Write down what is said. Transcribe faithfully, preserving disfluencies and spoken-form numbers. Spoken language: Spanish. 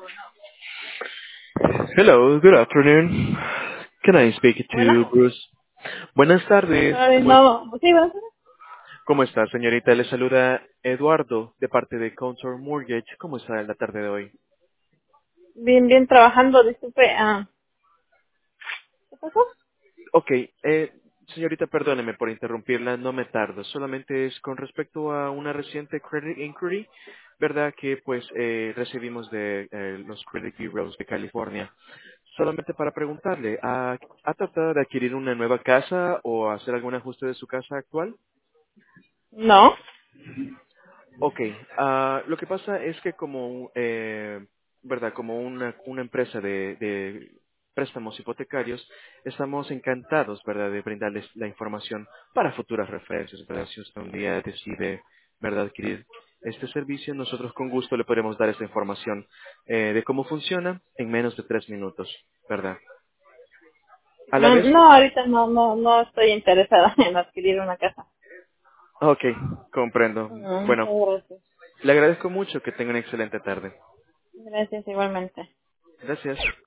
Hello, good afternoon. Can I speak Bueno, to Bruce? Buenas tardes. ay, ¿Cómo, es- no, sí, ¿verdad? cómo está, señorita? Le saluda Eduardo de parte de Contour Mortgage. ¿Cómo está en la tarde de hoy? Bien, bien trabajando, disculpe. Ah, ¿qué pasó? Ok, eh, señorita, perdóneme por interrumpirla, no me tardo. Solamente es con respecto a una reciente credit inquiry, ¿verdad? Que pues eh, recibimos de eh, los Credit Bureaus de California. Solamente para preguntarle, ¿ha, ¿ha tratado de adquirir una nueva casa o hacer algún ajuste de su casa actual? No, Ok, ah, lo que pasa es que como, eh, verdad, como una, una empresa de, de préstamos hipotecarios, estamos encantados, verdad, de brindarles la información para futuras referencias, verdad, si usted un día decide, verdad, adquirir este servicio, nosotros con gusto le podemos dar esta información eh, de cómo funciona en menos de tres minutos, verdad. A la no, vez, no, ahorita no, no, no estoy interesada en adquirir una casa. ok, comprendo. Mm, Bueno, muchas gracias. le agradezco mucho que tenga una excelente tarde. Gracias igualmente. Gracias.